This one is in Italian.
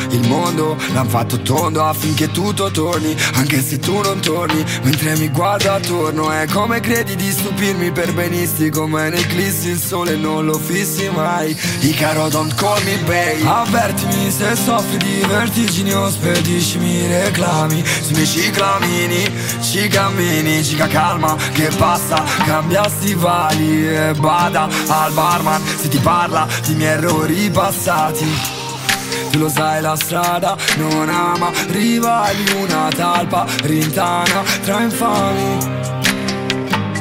Il mondo l'han fatto tondo affinché tutto torni, anche se tu non torni. Mentre mi guardo attorno è come credi di stupirmi per benisti, come n'eclissi il sole non lo fissi mai. Icaro don't call me babe. Avvertimi se soffri di vertigini o spediscimi reclami sui miei ciclamini. Ci cammini, cica calma che passa, cambia stivali e bada al barman se ti parla di miei errori passati. Tu lo sai la strada non ama rivali, una talpa rintana tra infami.